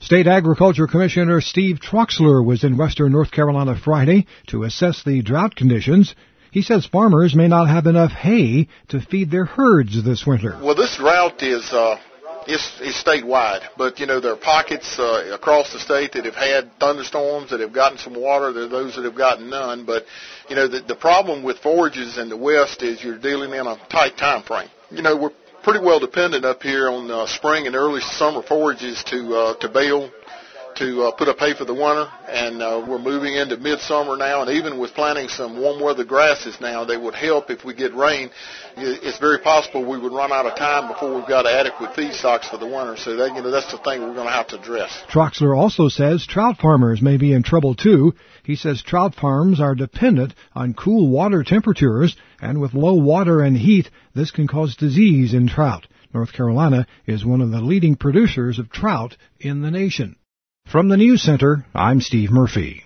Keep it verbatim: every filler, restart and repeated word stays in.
State Agriculture Commissioner Steve Troxler was in western North Carolina Friday to assess the drought conditions. He says farmers may not have enough hay to feed their herds this winter. Well, this drought is uh, is, is statewide, but, you know, there are pockets uh, across the state that have had thunderstorms, that have gotten some water. There are those that have gotten none. But, you know, the, the problem with forages in the West is you're dealing in a tight time frame. You know, we're pretty well dependent up here on uh, spring and early summer forages to uh, to bale, to uh, put up hay for the winter, and uh, we're moving into midsummer now, and even with planting some warm weather grasses now, they would help if we get rain. It's very possible we would run out of time before we've got adequate feed stocks for the winter, so that, you know, that's the thing we're going to have to address. Troxler also says trout farmers may be in trouble too. He says trout farms are dependent on cool water temperatures, and with low water and heat, this can cause disease in trout. North Carolina is one of the leading producers of trout in the nation. From the News Center, I'm Steve Murphy.